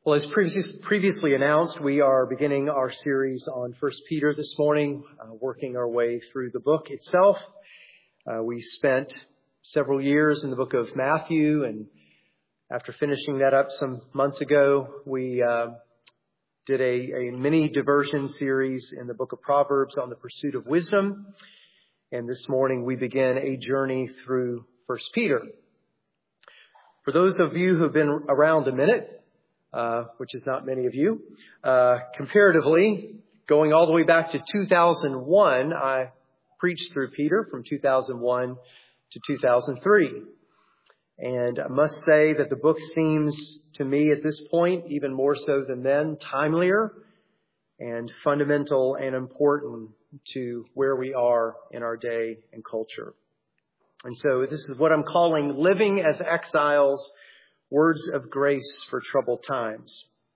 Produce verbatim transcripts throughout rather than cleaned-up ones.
Well, as previous, previously announced, we are beginning our series on First Peter this morning, uh, working our way through the book itself. Uh, we spent several years in the book of Matthew, and after finishing that up some months ago, we uh, did a, a mini diversion series in the book of Proverbs on the pursuit of wisdom. And this morning we begin a journey through First Peter. For those of you who have been around a minute, Uh, which is not many of you. Uh, comparatively, going all the way back to two thousand one, I preached through Peter from two thousand one to two thousand three. And I must say that the book seems to me at this point, even more so than then, timelier and fundamental and important to where we are in our day and culture. And so this is what I'm calling Living as Exiles, Words of Grace for Troubled Times.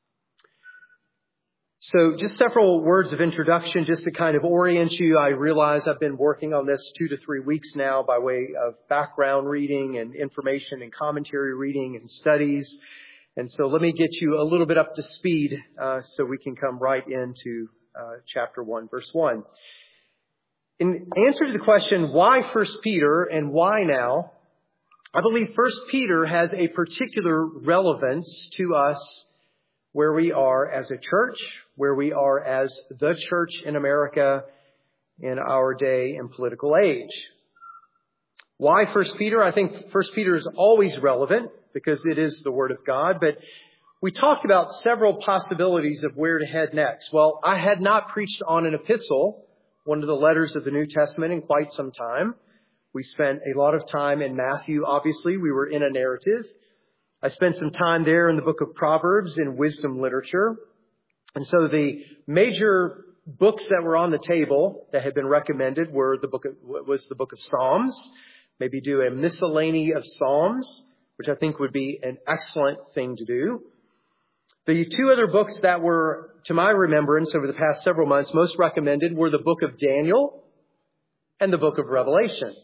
So just several words of introduction just to kind of orient you. I realize I've been working on this two to three weeks now by way of background reading and information and commentary reading and studies. And so let me get you a little bit up to speed uh, so we can come right into uh, chapter one, verse one. In answer to the question, why First Peter and why now? I believe First Peter has a particular relevance to us where we are as a church, where we are as the church in America in our day and political age. Why First Peter? I think First Peter is always relevant because it is the Word of God, but we talked about several possibilities of where to head next. Well, I had not preached on an epistle, one of the letters of the New Testament, in quite some time. We spent a lot of time in Matthew, obviously. We were in a narrative. I spent some time there in the book of Proverbs in wisdom literature. And so the major books that were on the table that had been recommended were the book of, was the book of Psalms. Maybe do a miscellany of Psalms, which I think would be an excellent thing to do. The two other books that were, to my remembrance over the past several months, most recommended were the book of Daniel and the book of Revelation.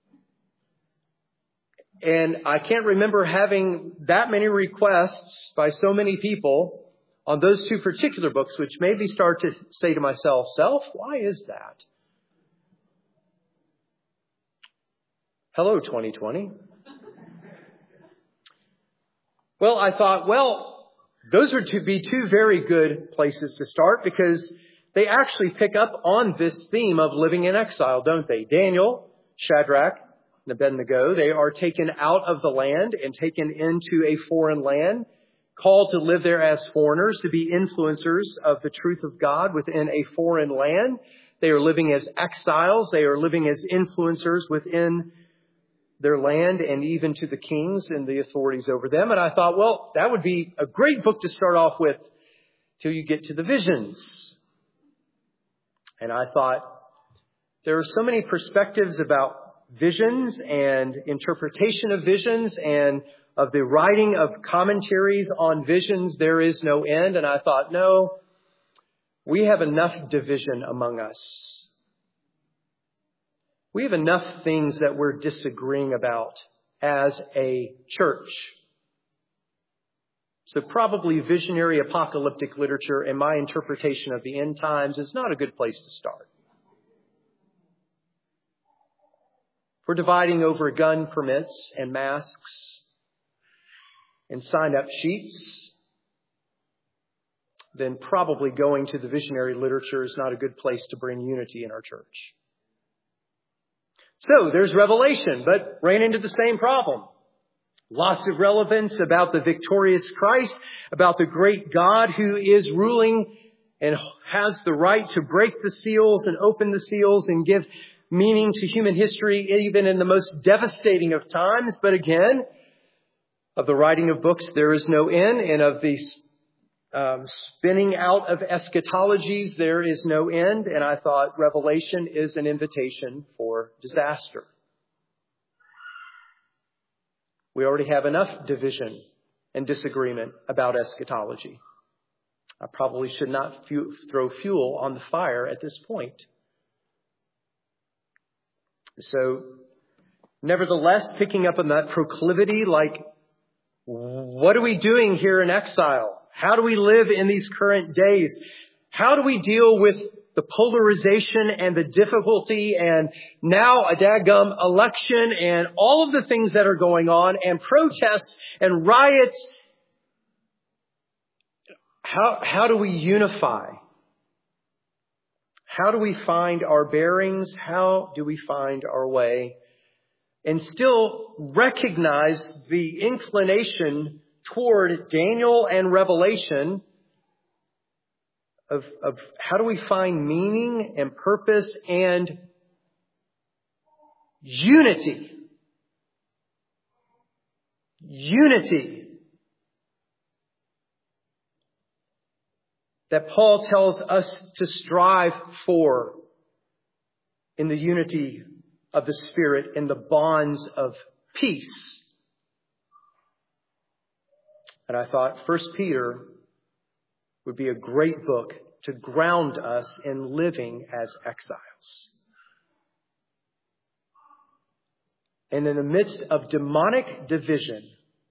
And I can't remember having that many requests by so many people on those two particular books, which made me start to say to myself, self, why is that? Hello, twenty twenty. Well, I thought, well, those would be two very good places to start because they actually pick up on this theme of living in exile, don't they? Daniel, Shadrach, and Abednego, they are taken out of the land and taken into a foreign land, called to live there as foreigners, to be influencers of the truth of God within a foreign land. They are living as exiles. They are living as influencers within their land and even to the kings and the authorities over them. And I thought, well, that would be a great book to start off with till you get to the visions. And I thought, there are so many perspectives about visions and interpretation of visions and of the writing of commentaries on visions. There is no end. And I thought, no, we have enough division among us. We have enough things that we're disagreeing about as a church. So probably visionary apocalyptic literature and my interpretation of the end times is not a good place to start. We're dividing over gun permits and masks and sign-up sheets, then probably going to the visionary literature is not a good place to bring unity in our church. So there's Revelation, but ran into the same problem. Lots of relevance about the victorious Christ, about the great God who is ruling and has the right to break the seals and open the seals and give meaning to human history, even in the most devastating of times. But again, of the writing of books, there is no end. And of the um, spinning out of eschatologies, there is no end. And I thought Revelation is an invitation for disaster. We already have enough division and disagreement about eschatology. I probably should not fu- throw fuel on the fire at this point. So, nevertheless, picking up on that proclivity, like, what are we doing here in exile? How do we live in these current days? How do we deal with the polarization and the difficulty and now a dadgum election and all of the things that are going on and protests and riots? How, how do we unify? How do we find our bearings? How do we find our way? And still recognize the inclination toward Daniel and Revelation of, of how do we find meaning and purpose and unity. Unity. That Paul tells us to strive for in the unity of the Spirit, in the bonds of peace. And I thought First Peter would be a great book to ground us in living as exiles. And in the midst of demonic division,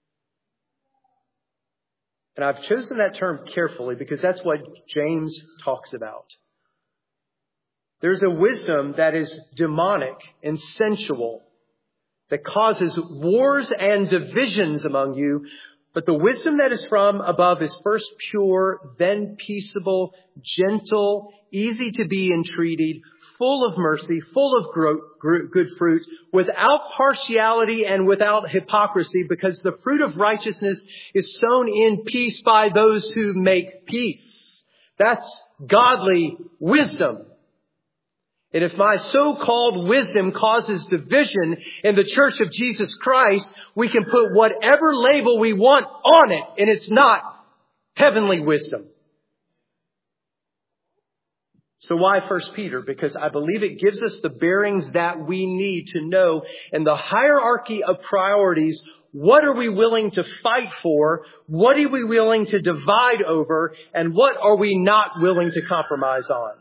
and I've chosen that term carefully because that's what James talks about. There's a wisdom that is demonic and sensual that causes wars and divisions among you. But the wisdom that is from above is first pure, then peaceable, gentle, easy to be entreated, full of mercy, full of good fruit, without partiality and without hypocrisy, because the fruit of righteousness is sown in peace by those who make peace. That's godly wisdom. And if my so-called wisdom causes division in the Church of Jesus Christ, we can put whatever label we want on it, and it's not heavenly wisdom. So why First Peter? Because I believe it gives us the bearings that we need to know in the hierarchy of priorities. What are we willing to fight for? What are we willing to divide over? And what are we not willing to compromise on?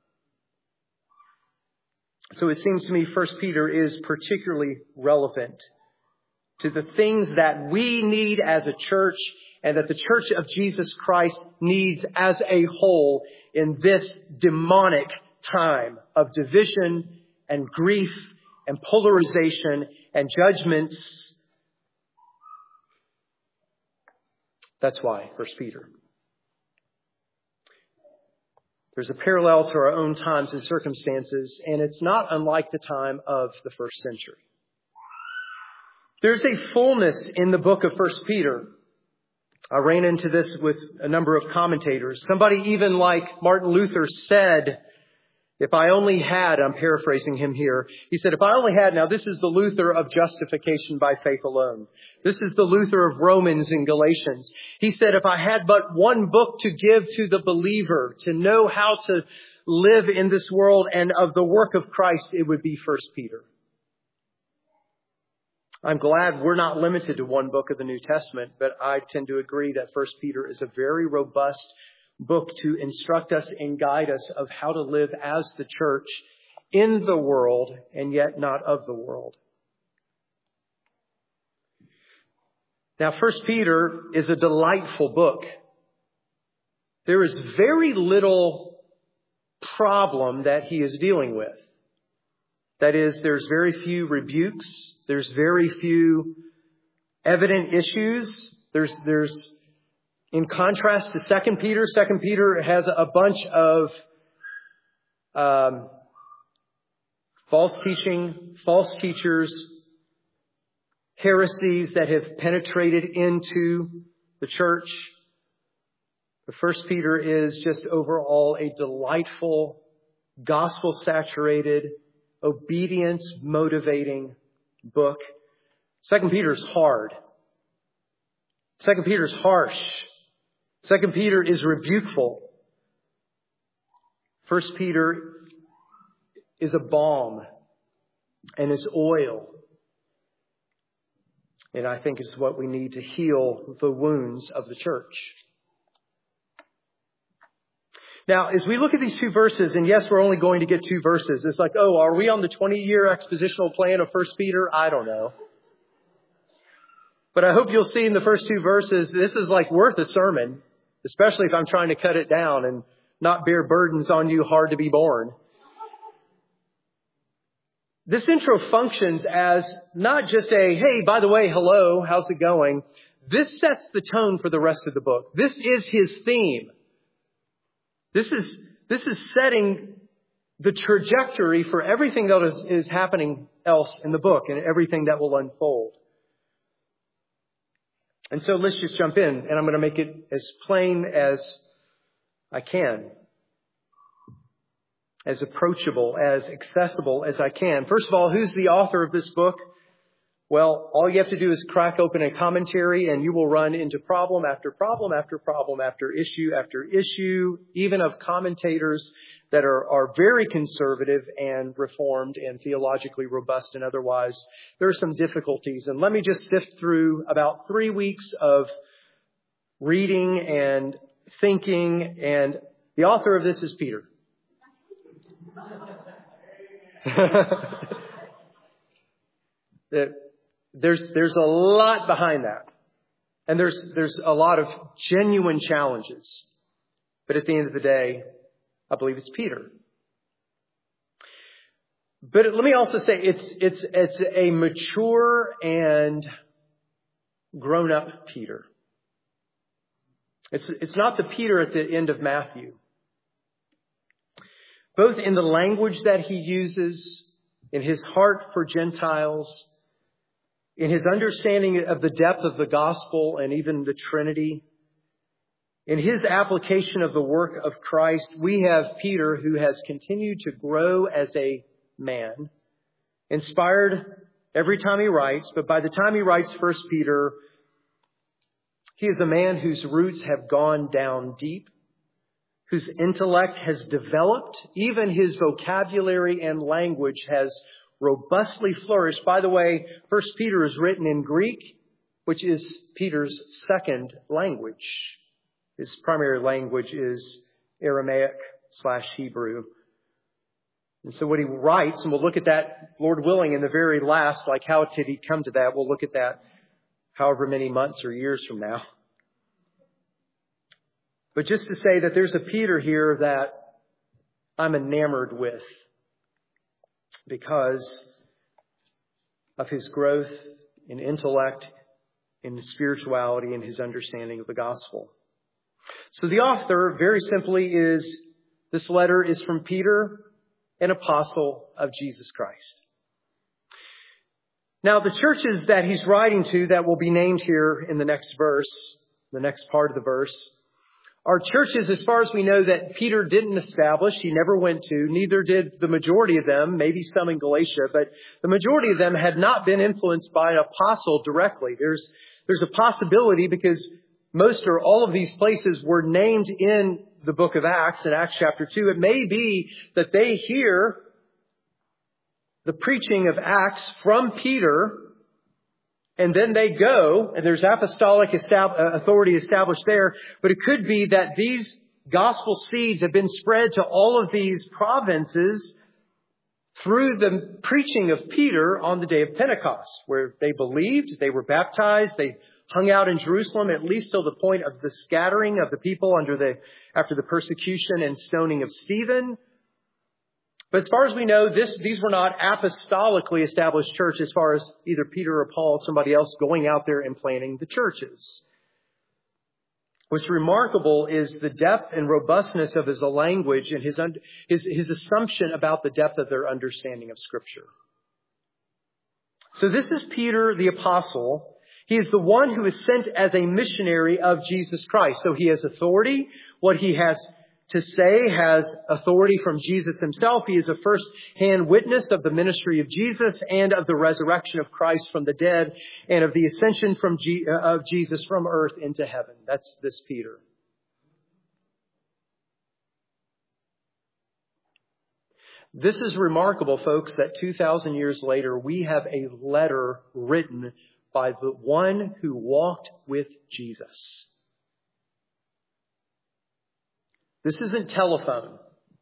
So it seems to me First Peter is particularly relevant to the things that we need as a church and that the Church of Jesus Christ needs as a whole in this demonic time of division and grief and polarization and judgments. That's why First Peter. There's a parallel to our own times and circumstances, and it's not unlike the time of the first century. There's a fullness in the book of First Peter. I ran into this with a number of commentators. Somebody even like Martin Luther said, if I only had, I'm paraphrasing him here, he said, if I only had, now this is the Luther of justification by faith alone. This is the Luther of Romans and Galatians. He said, if I had but one book to give to the believer to know how to live in this world and of the work of Christ, it would be First Peter. I'm glad we're not limited to one book of the New Testament, but I tend to agree that First Peter is a very robust book to instruct us and guide us of how to live as the church in the world and yet not of the world. Now, First Peter is a delightful book. There is very little problem that he is dealing with. That is, there's very few rebukes. There's very few evident issues. There's, there's, in contrast to Second Peter, Second Peter has a bunch of um, false teaching, false teachers, heresies that have penetrated into the church. But First Peter is just overall a delightful, gospel-saturated, obedience-motivating book. Second Peter is hard. Second Peter is harsh. Second Peter is rebukeful. First Peter is a balm and is oil. And I think it's what we need to heal the wounds of the church. Now, as we look at these two verses, and yes, we're only going to get two verses. It's like, oh, are we on the twenty-year expositional plan of First Peter? I don't know. But I hope you'll see in the first two verses, this is like worth a sermon. especially if I'm trying to cut it down and not bear burdens on you hard to be borne. This intro functions as not just a, hey, by the way, hello, how's it going? This sets the tone for the rest of the book. This is his theme. This is, this is setting the trajectory for everything that is, is happening else in the book and everything that will unfold. And so let's just jump in, and I'm going to make it as plain as I can, as approachable, as accessible as I can. First of all, who's the author of this book? Well, all you have to do is crack open a commentary and you will run into problem after problem after problem after issue after issue, even of commentators that are, are very conservative and reformed and theologically robust and otherwise. There are some difficulties. And let me just sift through about three weeks of reading and thinking. And the author of this is Peter. There's, there's a lot behind that. And there's, there's a lot of genuine challenges. But at the end of the day, I believe it's Peter. But let me also say it's, it's, it's a mature and grown up Peter. It's, it's not the Peter at the end of Matthew. Both in the language that he uses, in his heart for Gentiles, in his understanding of the depth of the gospel and even the Trinity, in his application of the work of Christ, we have Peter who has continued to grow as a man, inspired every time he writes, but by the time he writes First Peter, he is a man whose roots have gone down deep, whose intellect has developed, even his vocabulary and language has robustly flourished. By the way, First Peter is written in Greek, which is Peter's second language. His primary language is Aramaic slash Hebrew. And so what he writes, and we'll look at that, Lord willing, in the very last, like how did he come to that? We'll look at that however many months or years from now. But just to say that there's a Peter here that I'm enamored with, because of his growth in intellect, in spirituality, and his understanding of the gospel. So the author, very simply, is, this letter is from Peter, an apostle of Jesus Christ. Now, the churches that he's writing to that will be named here in the next verse, the next part of the verse, are churches, as far as we know, that Peter didn't establish. He never went to. Neither did the majority of them, maybe some in Galatia. But the majority of them had not been influenced by an apostle directly. There's, there's a possibility, because most or all of these places were named in the book of Acts, in Acts chapter two. It may be that they hear the preaching of Acts from Peter, and then they go, and there's apostolic authority established there. But it could be that these gospel seeds have been spread to all of these provinces through the preaching of Peter on the day of Pentecost, where they believed, they were baptized, they hung out in Jerusalem at least till the point of the scattering of the people under the after the persecution and stoning of Stephen. But as far as we know, this, these were not apostolically established churches, as far as either Peter or Paul, somebody else, going out there and planting the churches. What's remarkable is the depth and robustness of his language and his, his, his assumption about the depth of their understanding of Scripture. So this is Peter the apostle. He is the one who is sent as a missionary of Jesus Christ. So he has authority. What he has to say has authority from Jesus himself. He is a first-hand witness of the ministry of Jesus and of the resurrection of Christ from the dead and of the ascension from G- of Jesus from earth into heaven. That's this Peter. This is remarkable, folks, that two thousand years later, we have a letter written by the one who walked with Jesus. This isn't telephone,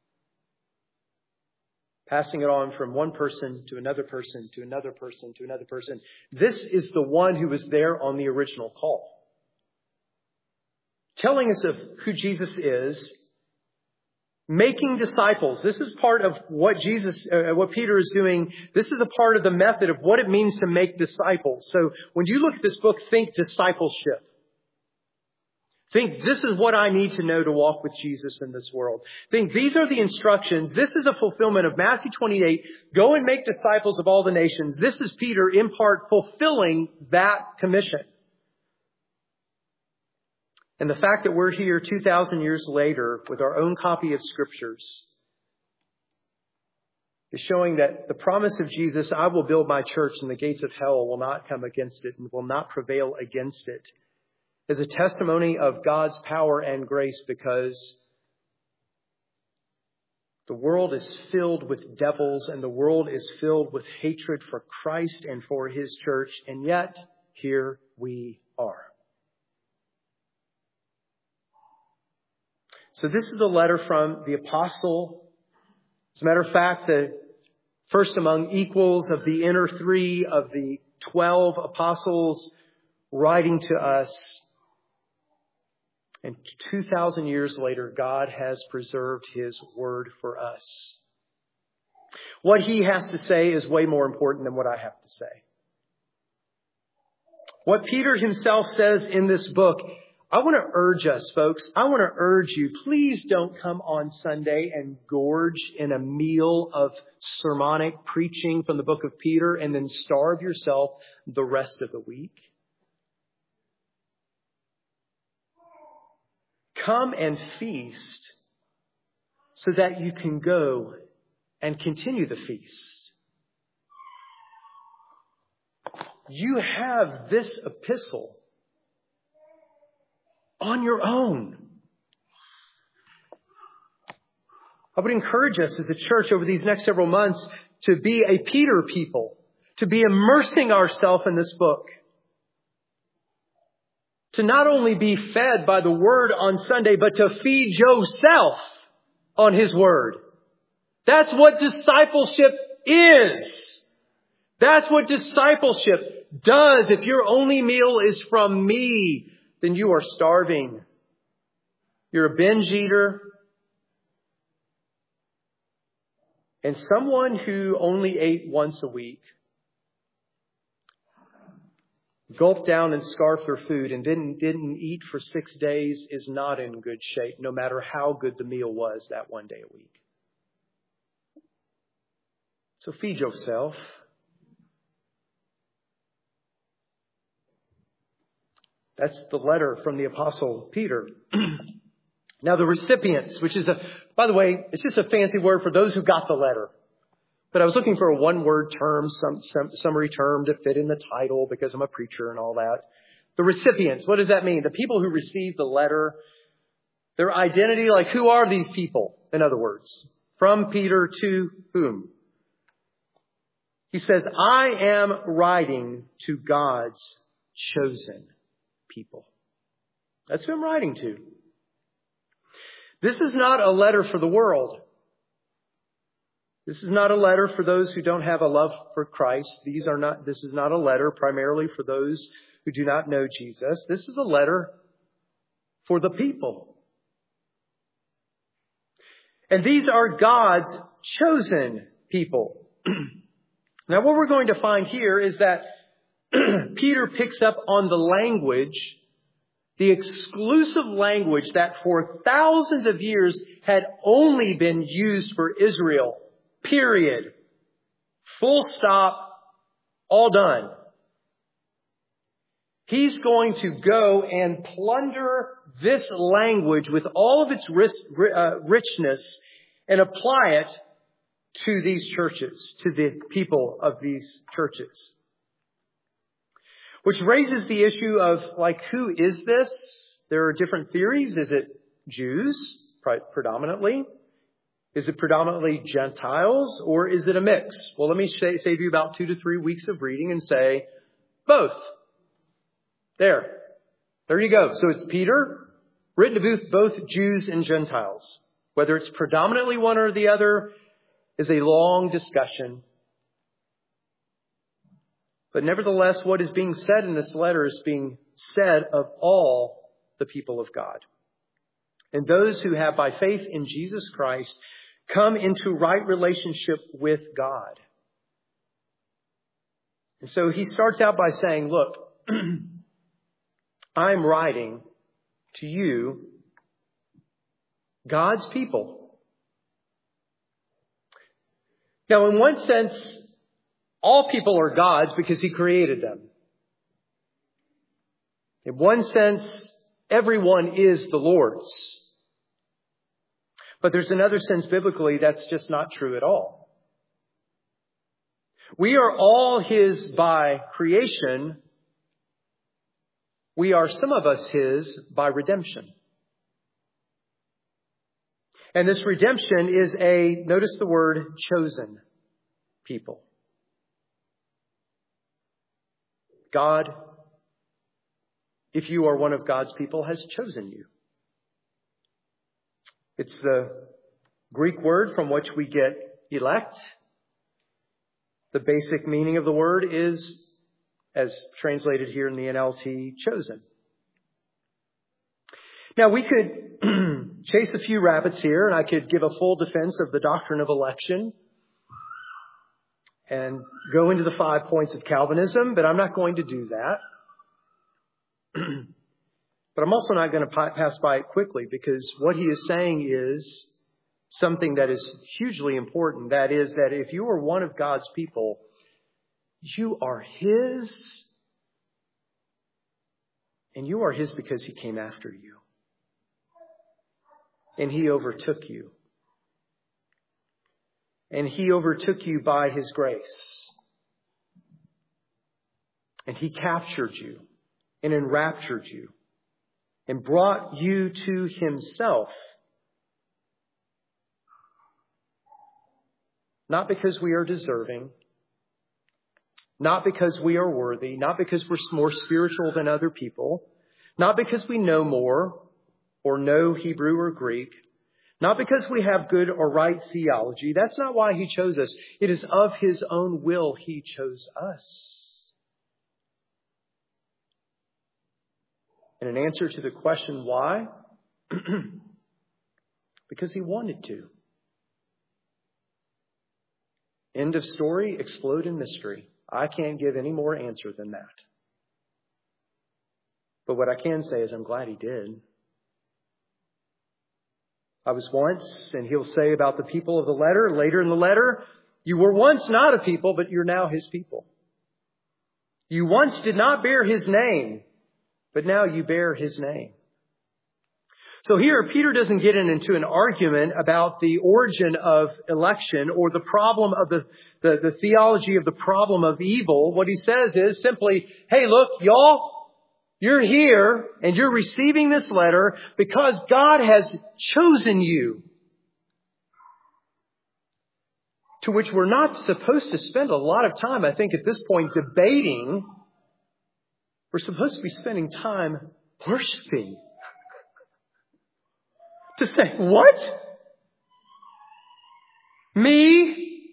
passing it on from one person to another person to another person to another person. This is the one who was there on the original call. telling us of who Jesus is, making disciples. This is part of what Jesus, uh, what Peter is doing. This is a part of the method of what it means to make disciples. So when you look at this book, think discipleship. Think, this is what I need to know to walk with Jesus in this world. Think, these are the instructions. This is a fulfillment of Matthew twenty-eight. Go and make disciples of all the nations. This is Peter, in part, fulfilling that commission. And the fact that we're here two thousand years later with our own copy of Scriptures is showing that the promise of Jesus, I will build my church and the gates of hell will not come against it and will not prevail against it, is a testimony of God's power and grace, because the world is filled with devils and the world is filled with hatred for Christ and for His church. And yet, here we are. So this is a letter from the apostle. As a matter of fact, the first among equals of the inner three of the twelve apostles, writing to us. And two thousand years later, God has preserved His word for us. What He has to say is way more important than what I have to say. What Peter himself says in this book, I want to urge us, folks, I want to urge you, please don't come on Sunday and gorge in a meal of sermonic preaching from the book of Peter and then starve yourself the rest of the week. Come and feast so that you can go and continue the feast. You have this epistle on your own. I would encourage us as a church over these next several months to be a Peter people, to be immersing ourselves in this book. To not only be fed by the Word on Sunday, but to feed yourself on His Word. That's what discipleship is. That's what discipleship does. If your only meal is from me, then you are starving. You're a binge eater. And someone who only ate once a week, gulped down and scarfed their food and didn't, didn't eat for six days is not in good shape, no matter how good the meal was that one day a week. So feed yourself. That's the letter from the Apostle Peter. Now the recipients, which is a, by the way, it's just a fancy word for those who got the letter. But I was looking for a one-word term, some, some summary term to fit in the title because I'm a preacher and all that. The recipients, what does that mean? The people who received the letter, their identity, like who are these people, in other words? From Peter to whom? He says, I am writing to God's chosen people. That's who I'm writing to. This is not a letter for the world. This is not a letter for those who don't have a love for Christ. These are not, this is not a letter primarily for those who do not know Jesus. This is a letter for the people. And these are God's chosen people. Now, what we're going to find here is that Peter picks up on the language, the exclusive language that for thousands of years had only been used for Israel. Period. Full stop. All done. He's going to go and plunder this language with all of its richness and apply it to these churches, to the people of these churches. Which raises the issue of, like, who is this? There are different theories. Is it Jews, predominantly? Is it predominantly Gentiles, or is it a mix? Well, let me save you about two to three weeks of reading and say both. There. There you go. So it's Peter, written to both Jews and Gentiles. Whether it's predominantly one or the other is a long discussion. But nevertheless, what is being said in this letter is being said of all the people of God. And those who have, by faith in Jesus Christ, come into right relationship with God. And so he starts out by saying, look, I'm writing to you, God's people. Now, in one sense, all people are God's because he created them. In one sense, everyone is the Lord's. But there's another sense biblically that's just not true at all. We are all his by creation. We are, some of us, his by redemption. And this redemption is a, notice the word, chosen people. God, if you are one of God's people, has chosen you. It's the Greek word from which we get elect. The basic meaning of the word is, as translated here in the N L T, chosen. Now, we could chase a few rabbits here, and I could give a full defense of the doctrine of election and go into the five points of Calvinism, but I'm not going to do that. But I'm also not going to pass by it quickly, because what he is saying is something that is hugely important. That is that if you are one of God's people, you are his, and you are his because he came after you. And he overtook you. And he overtook you by his grace. And he captured you and enraptured you and brought you to himself. Not because we are deserving, not because we are worthy, not because we're more spiritual than other people, not because we know more or know Hebrew or Greek, not because we have good or right theology. That's not why he chose us. It is of his own will he chose us. And in answer to the question why, because he wanted to. End of story, explode in mystery. I can't give any more answer than that. But what I can say is I'm glad he did. I was once, and he'll say about the people of the letter, later in the letter, you were once not a people, but you're now his people. You once did not bear his name, but now you bear his name. So here, Peter doesn't get into an argument about the origin of election or the problem of the, the, the theology of the problem of evil. What he says is simply, hey, look, y'all, you're here and you're receiving this letter because God has chosen you. To which we're not supposed to spend a lot of time, I think, at this point, debating. We're supposed to be spending time worshiping. To say, what? Me?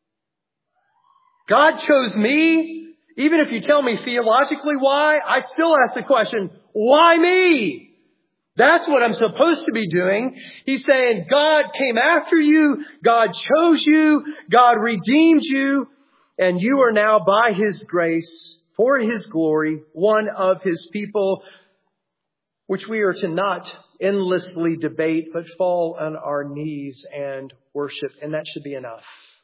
God chose me? Even if you tell me theologically why, I still ask the question, why me? That's what I'm supposed to be doing. He's saying God came after you, God chose you, God redeemed you, and you are now by his grace, for his glory, one of his people, which we are to not endlessly debate, but fall on our knees and worship. And that should be enough.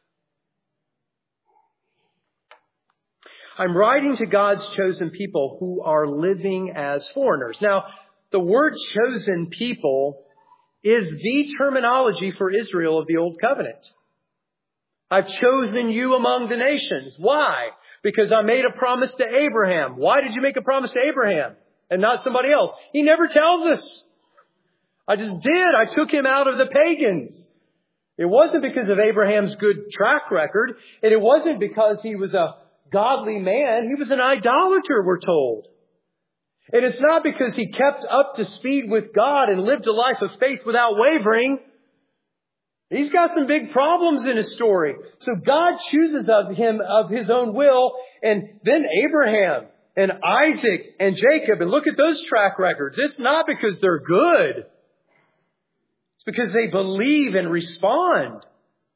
I'm writing to God's chosen people who are living as foreigners. Now, the word chosen people is the terminology for Israel of the Old Covenant. I've chosen you among the nations. Why? Because I made a promise to Abraham. Why did you make a promise to Abraham and not somebody else? He never tells us. I just did. I took him out of the pagans. It wasn't because of Abraham's good track record. And it wasn't because he was a godly man. He was an idolater, we're told. And it's not because he kept up to speed with God and lived a life of faith without wavering. He's got some big problems in his story. So God chooses of him of his own will. And then Abraham. and Isaac and Jacob. And look at those track records. It's not because they're good. It's because they believe and respond.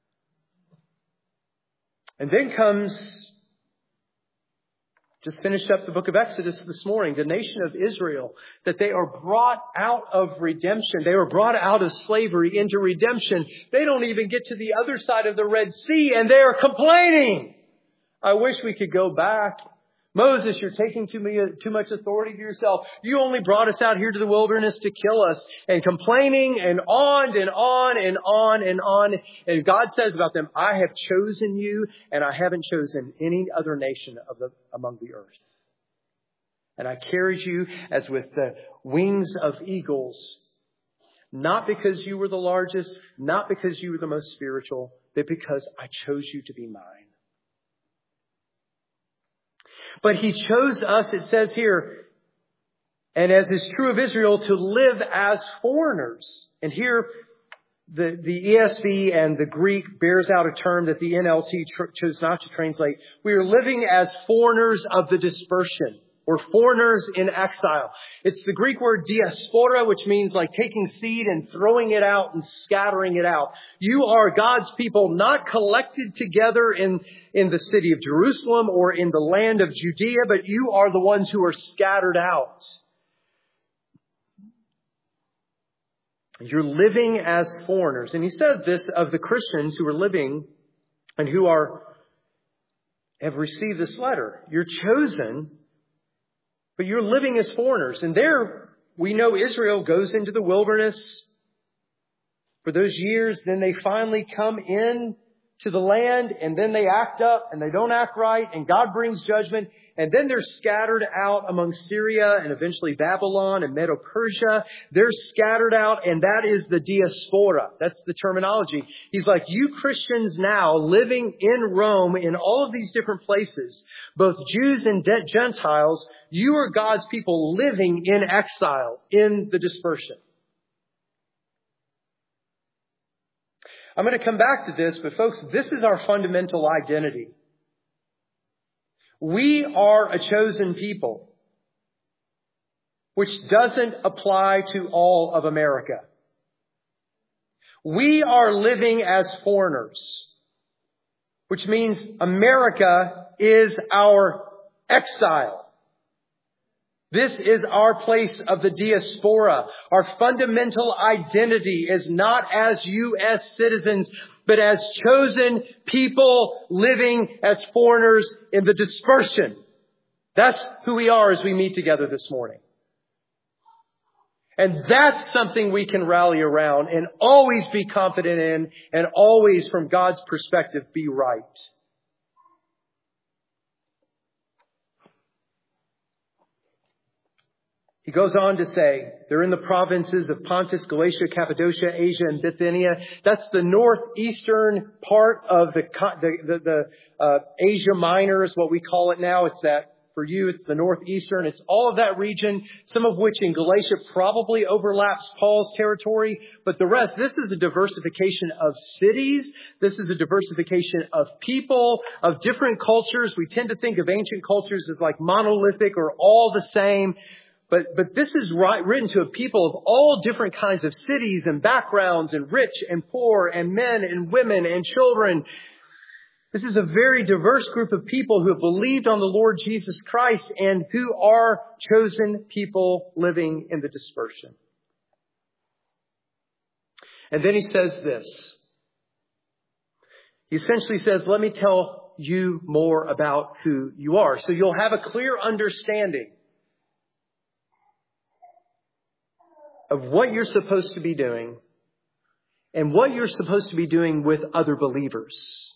And then comes, just finished up the book of Exodus this morning, the nation of Israel, that they are brought out of redemption. They were brought out of slavery into redemption. They don't even get to the other side of the Red Sea and they are complaining. I wish we could go back. Moses, you're taking too, me, too much authority to yourself. You only brought us out here to the wilderness to kill us. And complaining and on and on and on and on. And God says about them, I have chosen you and I haven't chosen any other nation of the, among the earth. And I carried you as with the wings of eagles. Not because you were the largest, not because you were the most spiritual, but because I chose you to be mine. But He chose us, it says here, and as is true of Israel, to live as foreigners. And here, the, the E S V and the Greek bears out a term that the N L T tr- chose not to translate. We are living as foreigners of the dispersion. We're foreigners in exile. It's the Greek word diaspora, which means like taking seed and throwing it out and scattering it out. You are God's people, not collected together in, in the city of Jerusalem or in the land of Judea, but you are the ones who are scattered out. You're living as foreigners. And he says this of the Christians who are living and who are have received this letter. You're chosen, but you're living as foreigners. And there, we know Israel goes into the wilderness for those years. Then they finally come in to the land, and then they act up and they don't act right, and God brings judgment. And then they're scattered out among Syria and eventually Babylon and Medo-Persia. They're scattered out, and that is the diaspora. That's the terminology. He's like, you Christians now living in Rome, in all of these different places, both Jews and Gentiles, you are God's people living in exile, in the dispersion. I'm going to come back to this, but folks, this is our fundamental identity. We are a chosen people, which doesn't apply to all of America. We are living as foreigners, which means America is our exile. This is our place of the diaspora. Our fundamental identity is not as U S citizens, but as chosen people living as foreigners in the dispersion. That's who we are as we meet together this morning. And that's something we can rally around and always be confident in, and always, from God's perspective, be right. He goes on to say, they're in the provinces of Pontus, Galatia, Cappadocia, Asia, and Bithynia. That's the northeastern part of the the, the, the uh, Asia Minor is what we call it now. It's that, for you, it's the northeastern. It's all of that region, some of which in Galatia probably overlaps Paul's territory. But the rest, this is a diversification of cities. This is a diversification of people, of different cultures. We tend to think of ancient cultures as like monolithic or all the same. But but this is right, written to a people of all different kinds of cities and backgrounds, and rich and poor, and men and women and children. This is a very diverse group of people who have believed on the Lord Jesus Christ and who are chosen people living in the dispersion. And then he says this. He essentially says, let me tell you more about who you are, so you'll have a clear understanding of what you're supposed to be doing and what you're supposed to be doing with other believers.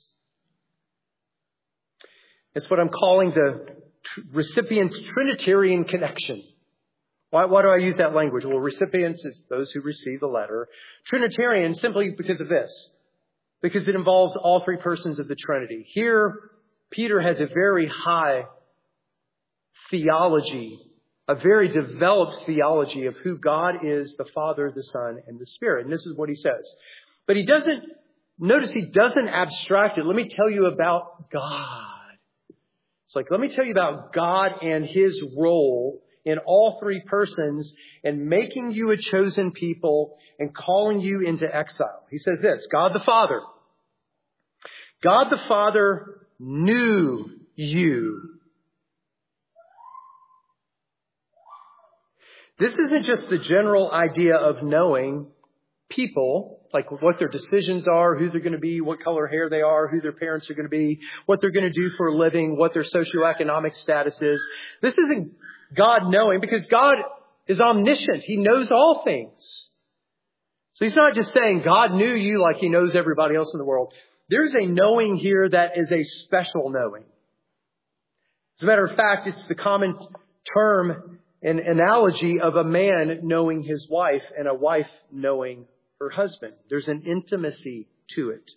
It's what I'm calling the tr- recipient's Trinitarian connection. Why, why do I use that language? Well, recipients is those who receive the letter. Trinitarian simply because of this. Because it involves all three persons of the Trinity. Here, Peter has a very high theology, a very developed theology of who God is, the Father, the Son, and the Spirit. And this is what he says. But he doesn't, notice he doesn't abstract it. Let me tell you about God. It's like, let me tell you about God and His role in all three persons and making you a chosen people and calling you into exile. He says this, God the Father. God the Father knew you. This isn't just the general idea of knowing people, like what their decisions are, who they're going to be, what color hair they are, who their parents are going to be, what they're going to do for a living, what their socioeconomic status is. This isn't God knowing, because God is omniscient. He knows all things. So He's not just saying God knew you like He knows everybody else in the world. There's a knowing here that is a special knowing. As a matter of fact, it's the common term and analogy of a man knowing his wife and a wife knowing her husband. There's an intimacy to it.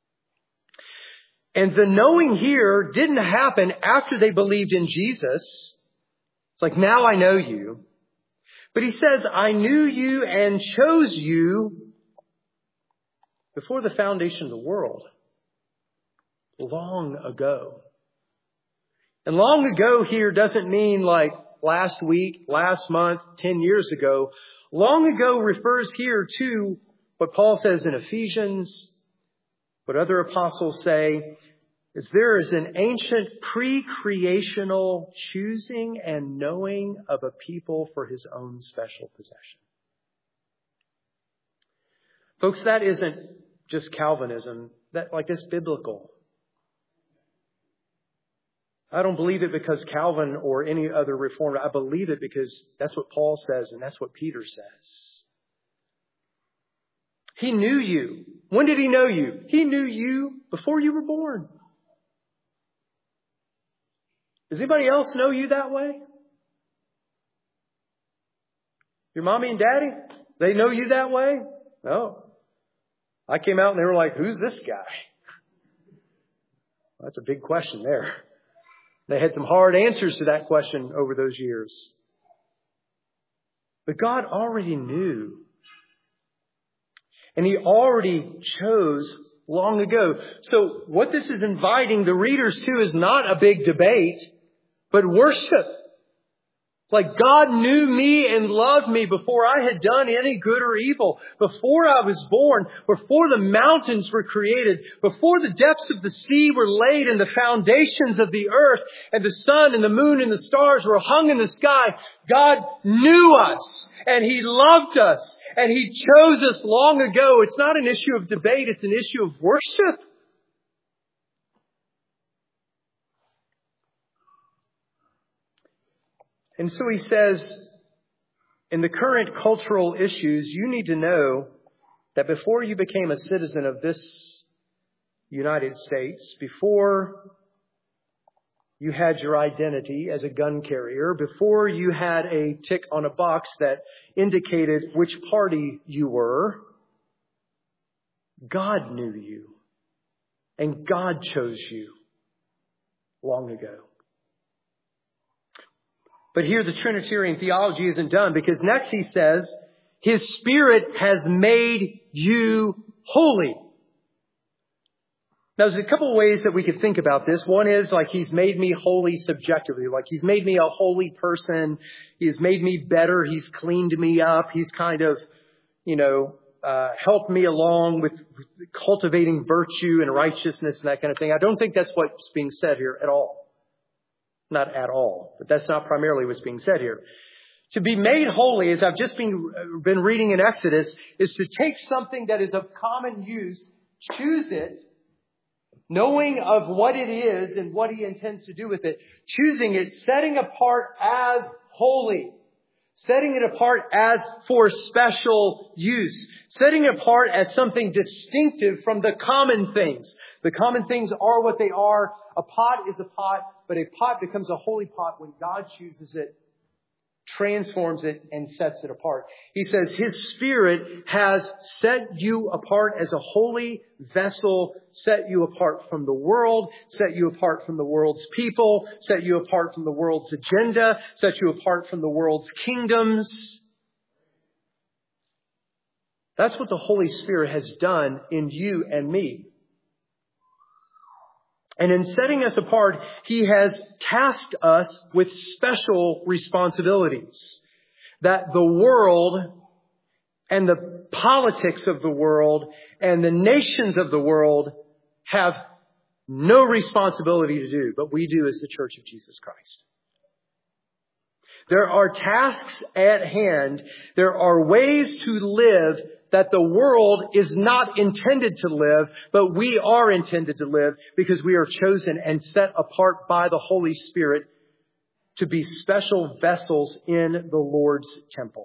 And the knowing here didn't happen after they believed in Jesus. It's like, now I know you. But He says, I knew you and chose you before the foundation of the world. Long ago. And long ago here doesn't mean like last week, last month, ten years ago. Long ago refers here to what Paul says in Ephesians, what other apostles say, is there is an ancient pre-creational choosing and knowing of a people for His own special possession. Folks, that isn't just Calvinism. That, like, that's biblical. I don't believe it because Calvin or any other reformer. I believe it because that's what Paul says and that's what Peter says. He knew you. When did He know you? He knew you before you were born. Does anybody else know you that way? Your mommy and daddy? They know you that way? No. I came out and they were like, who's this guy? Well, that's a big question there. They had some hard answers to that question over those years. But God already knew. And He already chose long ago. So what this is inviting the readers to is not a big debate, but worship. Like, God knew me and loved me before I had done any good or evil, before I was born, before the mountains were created, before the depths of the sea were laid and the foundations of the earth and the sun and the moon and the stars were hung in the sky. God knew us and He loved us and He chose us long ago. It's not an issue of debate. It's an issue of worship. And so He says, in the current cultural issues, you need to know that before you became a citizen of this United States, before you had your identity as a gun carrier, before you had a tick on a box that indicated which party you were, God knew you. And God chose you long ago. But here the Trinitarian theology isn't done, because next He says, His Spirit has made you holy. Now, there's a couple of ways that we could think about this. One is like He's made me holy subjectively, like He's made me a holy person. He's made me better. He's cleaned me up. He's kind of, you know, uh, helped me along with cultivating virtue and righteousness and that kind of thing. I don't think that's what's being said here at all. Not at all. But that's not primarily what's being said here. To be made holy, as I've just been, been reading in Exodus, is to take something that is of common use, choose it, knowing of what it is and what He intends to do with it, choosing it, setting apart as holy, setting it apart as for special use, setting it apart as something distinctive from the common things. The common things are what they are. A pot is a pot, but a pot becomes a holy pot when God chooses it, transforms it, and sets it apart. He says His Spirit has set you apart as a holy vessel, set you apart from the world, set you apart from the world's people, set you apart from the world's agenda, set you apart from the world's kingdoms. That's what the Holy Spirit has done in you and me. And in setting us apart, He has tasked us with special responsibilities that the world and the politics of the world and the nations of the world have no responsibility to do, but we do as the Church of Jesus Christ. There are tasks at hand. There are ways to live that the world is not intended to live, but we are intended to live because we are chosen and set apart by the Holy Spirit to be special vessels in the Lord's temple.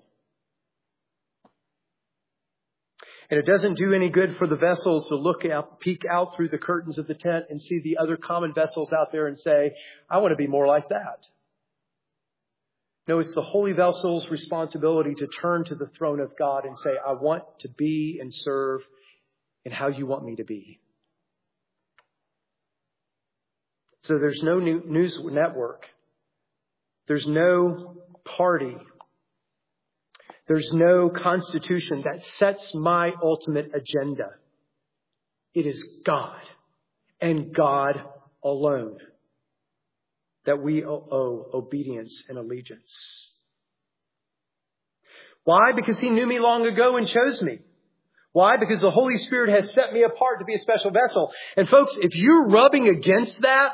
And it doesn't do any good for the vessels to look out, peek out through the curtains of the tent and see the other common vessels out there and say, I want to be more like that. No, it's the holy vessel's responsibility to turn to the throne of God and say, I want to be and serve in how you want me to be. So there's no new news network. There's no party. There's no constitution that sets my ultimate agenda. It is God and God alone that we owe obedience and allegiance. Why? Because He knew me long ago and chose me. Why? Because the Holy Spirit has set me apart to be a special vessel. And folks, if you're rubbing against that,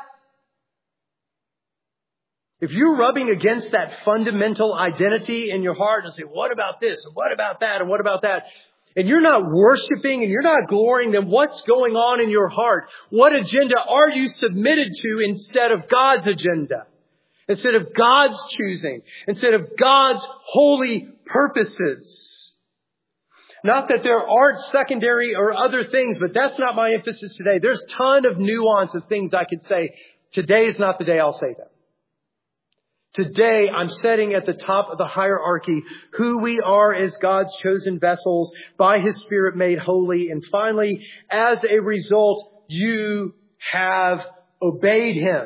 if you're rubbing against that fundamental identity in your heart and say, what about this? And what about that? And what about that? And you're not worshiping and you're not glorying, then what's going on in your heart? What agenda are you submitted to instead of God's agenda? Instead of God's choosing? Instead of God's holy purposes? Not that there aren't secondary or other things, but that's not my emphasis today. There's a ton of nuance of things I could say. Today is not the day I'll say them. Today, I'm setting at the top of the hierarchy who we are as God's chosen vessels, by His Spirit made holy. And finally, as a result, you have obeyed Him.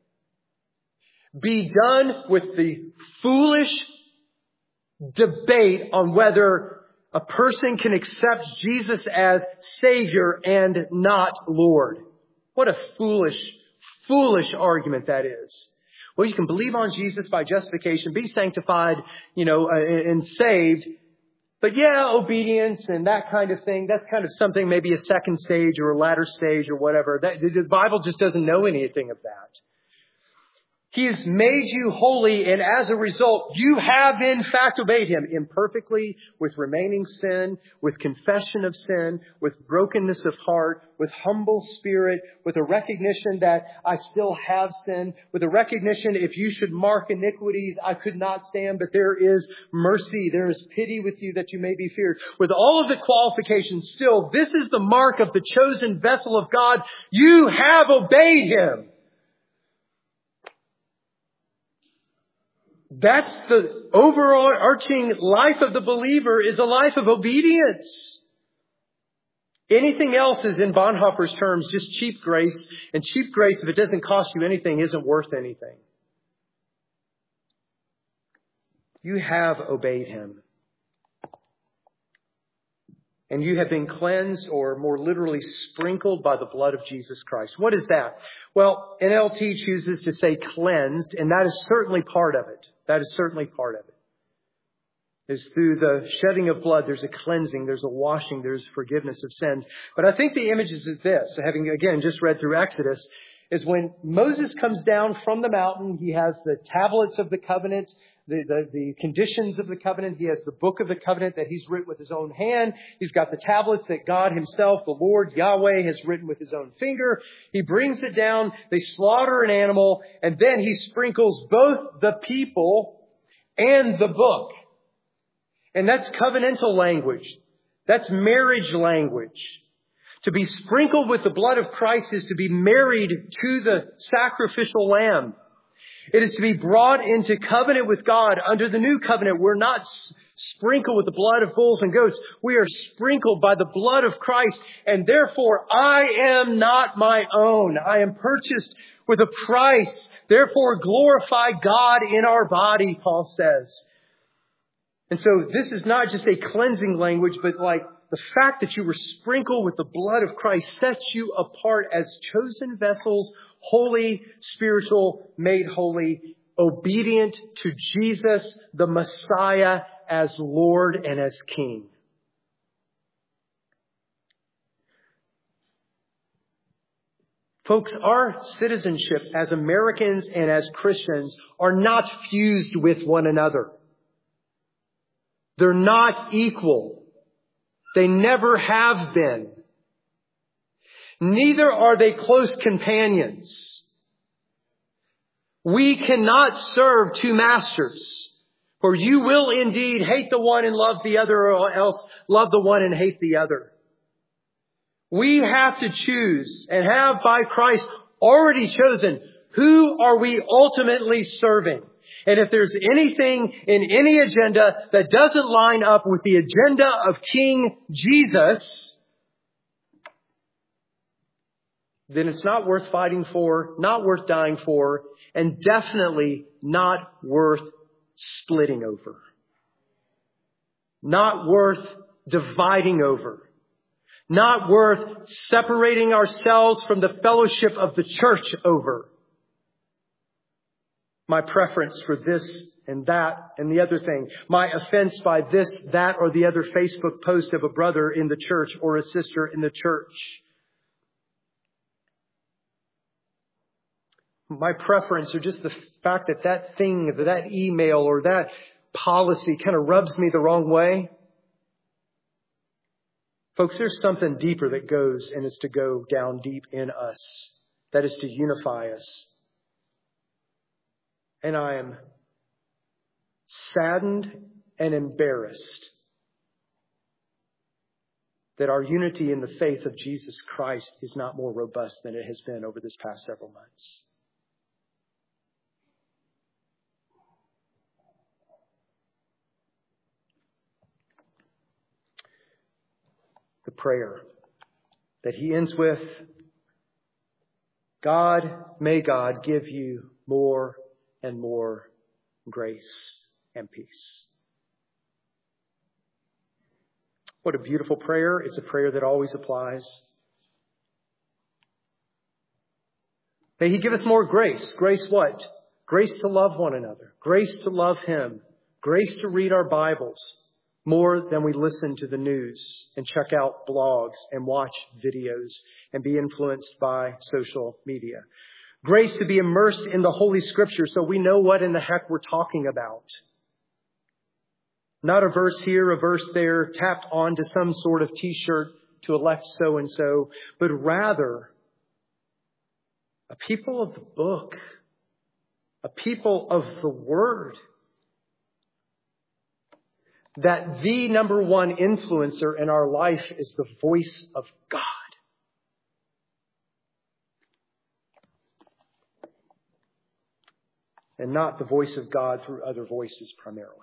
Be done with the foolish debate on whether a person can accept Jesus as Savior and not Lord. What a foolish, foolish argument that is. Well, you can believe on Jesus by justification, be sanctified, you know, and saved. But yeah, obedience and that kind of thing, that's kind of something, maybe a second stage or a latter stage or whatever. That, the Bible just doesn't know anything of that. He has made you holy, and as a result, you have in fact obeyed Him imperfectly, with remaining sin, with confession of sin, with brokenness of heart, with humble spirit, with a recognition that I still have sin, with a recognition if you should mark iniquities, I could not stand, but there is mercy, there is pity with you that you may be feared. With all of the qualifications, still, this is the mark of the chosen vessel of God. You have obeyed Him. That's the overarching life of the believer, is a life of obedience. Anything else is, in Bonhoeffer's terms, just cheap grace. And cheap grace, if it doesn't cost you anything, isn't worth anything. You have obeyed Him. And you have been cleansed, or more literally sprinkled, by the blood of Jesus Christ. What is that? Well, N L T chooses to say cleansed, and that is certainly part of it. That is certainly part of it. It's through the shedding of blood, there's a cleansing, there's a washing, there's forgiveness of sins. But I think the image is this, having again just read through Exodus, is when Moses comes down from the mountain, he has the tablets of the covenant, the, the, the conditions of the covenant. He has the book of the covenant that he's written with his own hand. He's got the tablets that God Himself, the Lord Yahweh, has written with His own finger. He brings it down. They slaughter an animal, and then He sprinkles both the people and the book. And that's covenantal language. That's marriage language. To be sprinkled with the blood of Christ is to be married to the sacrificial lamb. It is to be brought into covenant with God. Under the new covenant, we're not s- sprinkled with the blood of bulls and goats. We are sprinkled by the blood of Christ. And therefore, I am not my own. I am purchased with a price. Therefore, glorify God in our body, Paul says. And so this is not just a cleansing language, but like The fact that you were sprinkled with the blood of Christ sets you apart as chosen vessels, holy, spiritual, made holy, obedient to Jesus, the Messiah, as Lord and as King. Folks, our citizenship as Americans and as Christians are not fused with one another. They're not equal. They never have been. Neither are they close companions. We cannot serve two masters, for you will indeed hate the one and love the other, or else love the one and hate the other. We have to choose and have by Christ already chosen who are we ultimately serving. And if there's anything in any agenda that doesn't line up with the agenda of King Jesus, then it's not worth fighting for, not worth dying for, and definitely not worth splitting over. Not worth dividing over. Not worth separating ourselves from the fellowship of the church over. My preference for this and that and the other thing. My offense by this, that, or the other Facebook post of a brother in the church or a sister in the church. My preference or just the fact that that thing, that email or that policy kind of rubs me the wrong way. Folks, there's something deeper that goes and is to go down deep in us. That is to unify us. And I am saddened and embarrassed that our unity in the faith of Jesus Christ is not more robust than it has been over this past several months. The prayer that he ends with, God, may God give you more and more grace and peace. What a beautiful prayer. It's a prayer that always applies. May he give us more grace. Grace what? Grace to love one another. Grace to love him. Grace to read our Bibles more than we listen to the news and check out blogs and watch videos and be influenced by social media. Grace to be immersed in the Holy Scripture so we know what in the heck we're talking about. Not a verse here, a verse there, tapped onto some sort of t-shirt to elect so-and-so, but rather a people of the book, a people of the Word. That the number one influencer in our life is the voice of God. And not the voice of God through other voices primarily.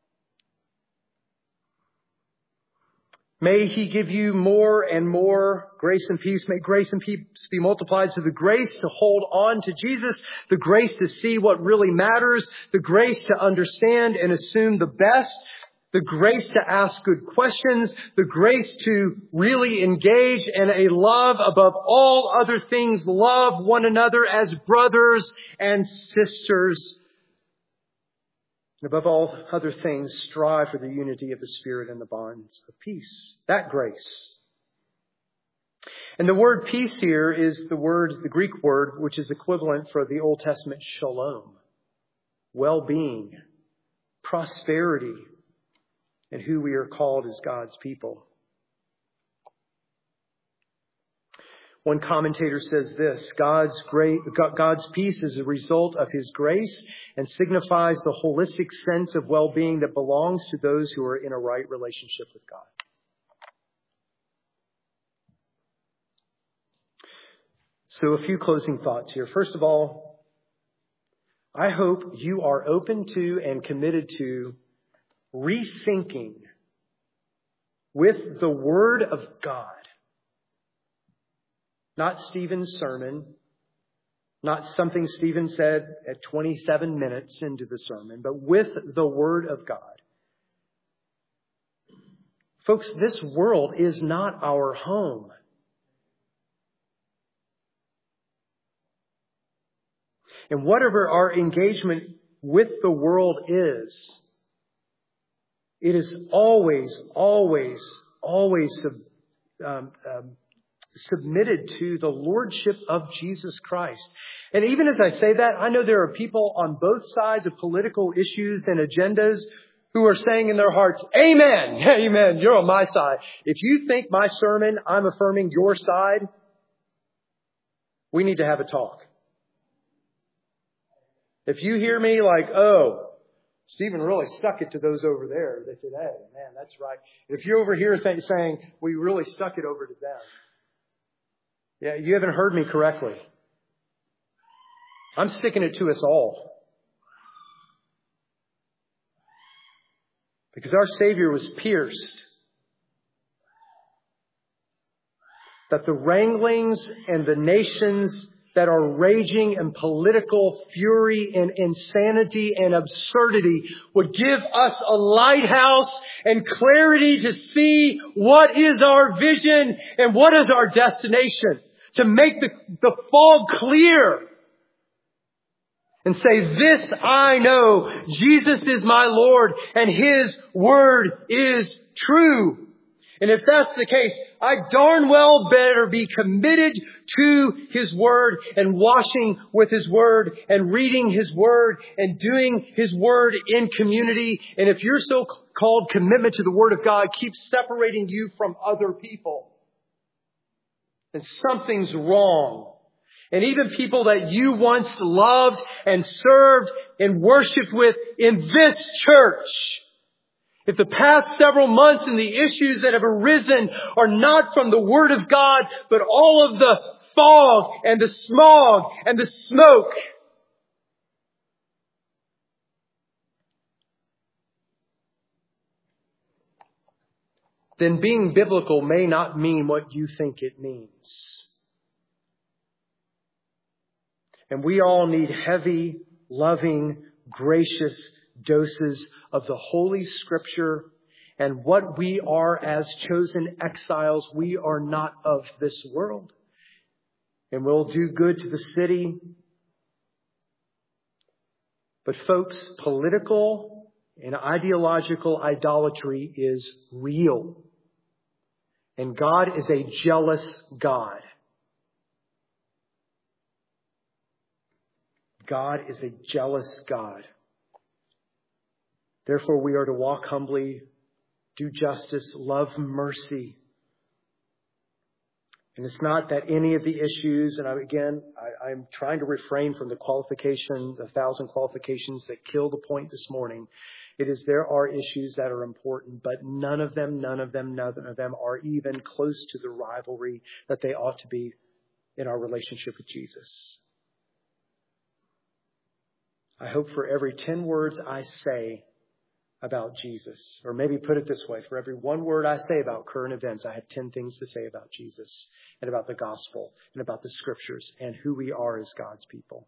May he give you more and more grace and peace. May grace and peace be multiplied to the grace to hold on to Jesus, the grace to see what really matters, the grace to understand and assume the best, the grace to ask good questions, the grace to really engage, and a love above all other things, love one another as brothers and sisters. And above all other things, strive for the unity of the Spirit and the bonds of peace. That grace. And the word peace here is the word, the Greek word, which is equivalent for the Old Testament shalom. Well-being, prosperity, and who we are called as God's people. One commentator says this, God's great, God's peace is a result of his grace and signifies the holistic sense of well-being that belongs to those who are in a right relationship with God. So a few closing thoughts here. First of all, I hope you are open to and committed to rethinking with the Word of God. Not Stephen's sermon, not something Stephen said at twenty-seven minutes into the sermon, but with the Word of God. Folks, this world is not our home. And whatever our engagement with the world is, it is always, always, always sub, um, um, submitted to the lordship of Jesus Christ. And even as I say that, I know there are people on both sides of political issues and agendas who are saying in their hearts, amen, amen, you're on my side. If you think my sermon, I'm affirming your side, we need to have a talk. If you hear me like, oh, Stephen really stuck it to those over there today. Man, that's right. If you're over here th- saying, we really stuck it over to them. Yeah, you haven't heard me correctly. I'm sticking it to us all. Because our Savior was pierced. That the wranglings and the nations that are raging in political fury and insanity and absurdity would give us a lighthouse and clarity to see what is our vision and what is our destination. To make the, the fog clear. And say, this I know, Jesus is my Lord and His Word is true. And if that's the case, I darn well better be committed to His Word and washing with His Word and reading His Word and doing His Word in community. And if your so-called commitment to the Word of God keeps separating you from other people, then something's wrong. And even people that you once loved and served and worshiped with in this church. If the past several months and the issues that have arisen are not from the Word of God, but all of the fog and the smog and the smoke, then being biblical may not mean what you think it means. And we all need heavy, loving, gracious doses of the Holy Scripture. And what we are as chosen exiles, we are not of this world. And we'll do good to the city. But folks, political and ideological idolatry is real. And God is a jealous God. God is a jealous God. Therefore, we are to walk humbly, do justice, love mercy. And it's not that any of the issues, and I, again, I, I'm trying to refrain from the qualifications, a thousand qualifications that kill the point this morning. It is there are issues that are important, but none of them, none of them, none of them are even close to the rivalry that they ought to be in our relationship with Jesus. I hope for every ten words I say about Jesus, or maybe put it this way, for every one word I say about current events, I have ten things to say about Jesus and about the gospel and about the scriptures and who we are as God's people.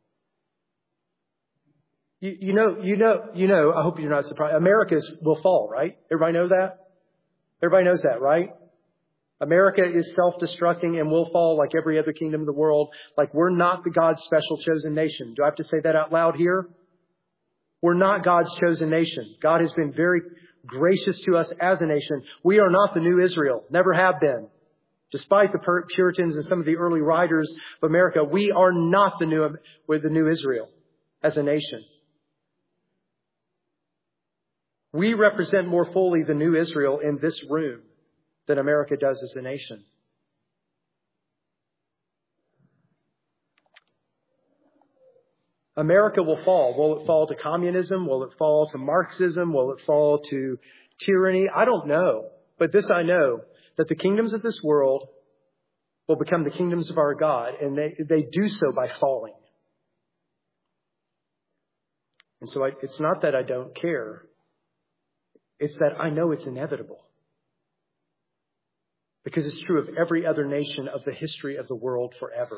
You, you know, you know, you know, I hope you're not surprised. America will fall, right? Everybody know that? Everybody knows that, right? America is self-destructing and will fall like every other kingdom in the world. Like we're not the God's special chosen nation. Do I have to say that out loud here? We're not God's chosen nation. God has been very gracious to us as a nation. We are not the new Israel. Never have been. Despite the Puritans and some of the early writers of America, we are not the new, we're the new Israel as a nation. We represent more fully the new Israel in this room than America does as a nation. America will fall. Will it fall to communism? Will it fall to Marxism? Will it fall to tyranny? I don't know. But this I know, that the kingdoms of this world will become the kingdoms of our God, and they, they do so by falling. And so I, it's not that I don't care. It's that I know it's inevitable. Because it's true of every other nation of the history of the world forever.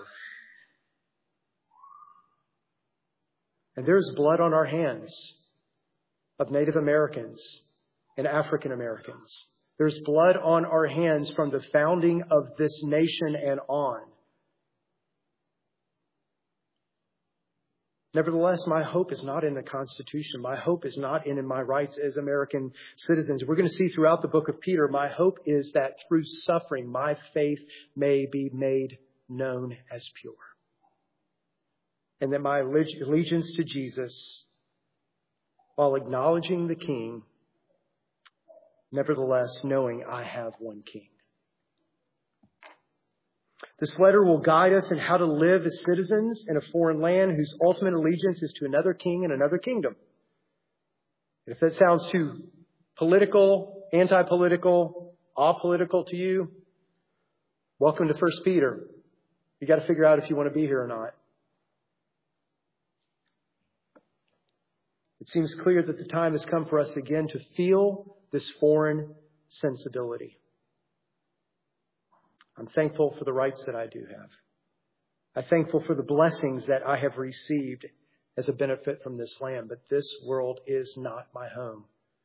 And there's blood on our hands of Native Americans and African Americans There's blood on our hands from the founding of this nation and on. Nevertheless, my hope is not in the Constitution. My hope is not in, in my rights as American citizens. We're going to see throughout the book of Peter, my hope is that through suffering, my faith may be made known as pure. And that my allegiance to Jesus, while acknowledging the King, nevertheless knowing I have one King. This letter will guide us in how to live as citizens in a foreign land whose ultimate allegiance is to another king and another kingdom. If that sounds too political, anti-political, apolitical to you, welcome to First Peter. You got to figure out if you want to be here or not. It seems clear that the time has come for us again to feel this foreign sensibility. I'm thankful for the rights that I do have. I'm thankful for the blessings that I have received as a benefit from this land. But this world is not my home.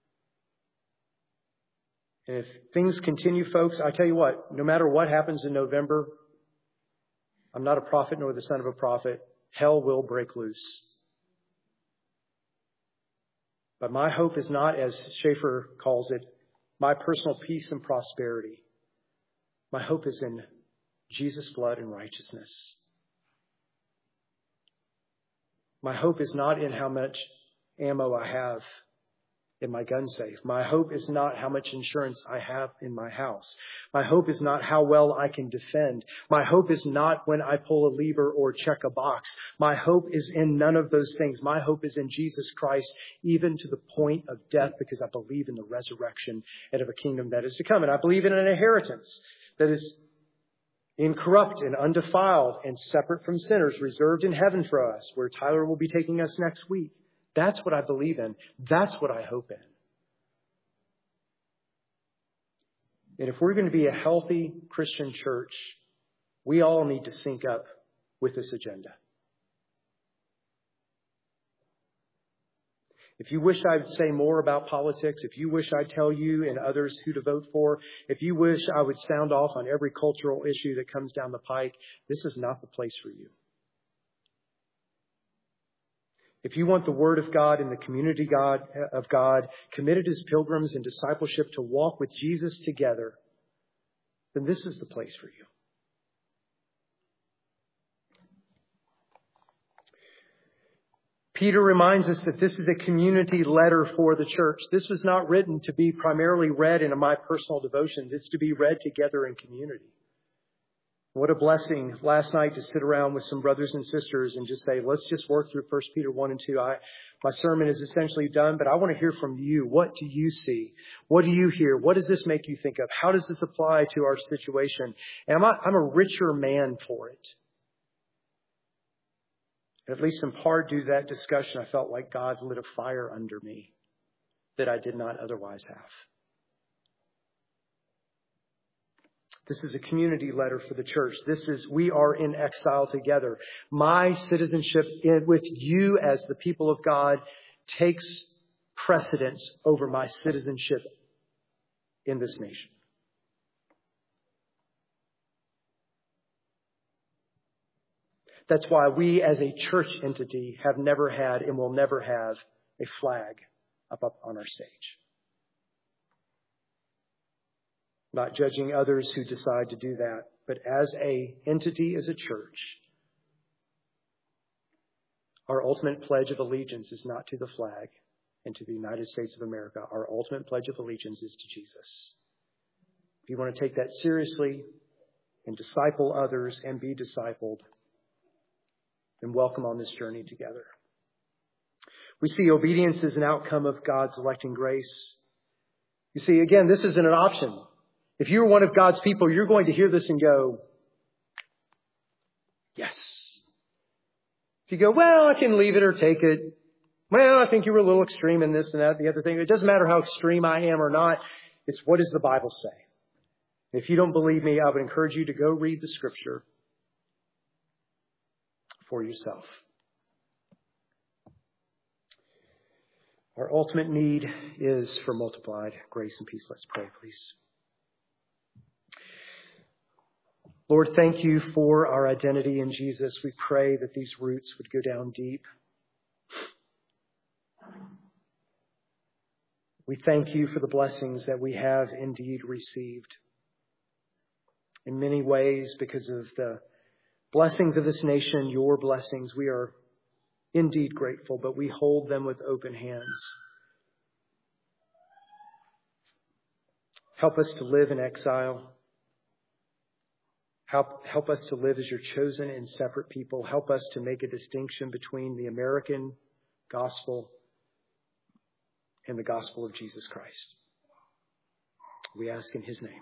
And if things continue, folks, I tell you what, no matter what happens in November, I'm not a prophet nor the son of a prophet. Hell will break loose. But my hope is not, as Schaeffer calls it, my personal peace and prosperity. My hope is in Jesus' blood and righteousness. My hope is not in how much ammo I have in my gun safe. My hope is not how much insurance I have in my house. My hope is not how well I can defend. My hope is not when I pull a lever or check a box. My hope is in none of those things. My hope is in Jesus Christ, even to the point of death, because I believe in the resurrection and of a kingdom that is to come. And I believe in an inheritance that is incorrupt and undefiled and separate from sinners, reserved in heaven for us, where Tyler will be taking us next week. That's what I believe in. That's what I hope in. And if we're going to be a healthy Christian church, we all need to sync up with this agenda. If you wish I'd say more about politics, if you wish I'd tell you and others who to vote for, if you wish I would sound off on every cultural issue that comes down the pike, this is not the place for you. If you want the Word of God and the community God of God committed as pilgrims in discipleship to walk with Jesus together, then this is the place for you. Peter reminds us that this is a community letter for the church. This was not written to be primarily read in my personal devotions. It's to be read together in community. What a blessing last night to sit around with some brothers and sisters and just say, let's just work through First Peter one and two. I, my sermon is essentially done, but I want to hear from you. What do you see? What do you hear? What does this make you think of? How does this apply to our situation? And I'm a, I'm a richer man for it. At least in part due to that discussion, I felt like God lit a fire under me that I did not otherwise have. This is a community letter for the church. This is, we are in exile together. My citizenship in, with you as the people of God takes precedence over my citizenship in this nation. That's why we as a church entity have never had and will never have a flag up, up on our stage. Not judging others who decide to do that, but as a entity, as a church, our ultimate pledge of allegiance is not to the flag and to the United States of America. Our ultimate pledge of allegiance is to Jesus. If you want to take that seriously and disciple others and be discipled, then welcome on this journey together. We see obedience as an outcome of God's electing grace. You see, again, this isn't an option. If you're one of God's people, you're going to hear this and go, yes. If you go, well, I can leave it or take it. Well, I think you were a little extreme in this and that, the other thing. It doesn't matter how extreme I am or not. It's what does the Bible say? If you don't believe me, I would encourage you to go read the scripture for yourself. Our ultimate need is for multiplied grace and peace. Let's pray, please. Lord, thank you for our identity in Jesus. We pray that these roots would go down deep. We thank you for the blessings that we have indeed received. In many ways, because of the blessings of this nation, your blessings, we are indeed grateful, but we hold them with open hands. Help us to live in exile. Help, help us to live as your chosen and separate people. Help us to make a distinction between the American gospel and the gospel of Jesus Christ. We ask in his name.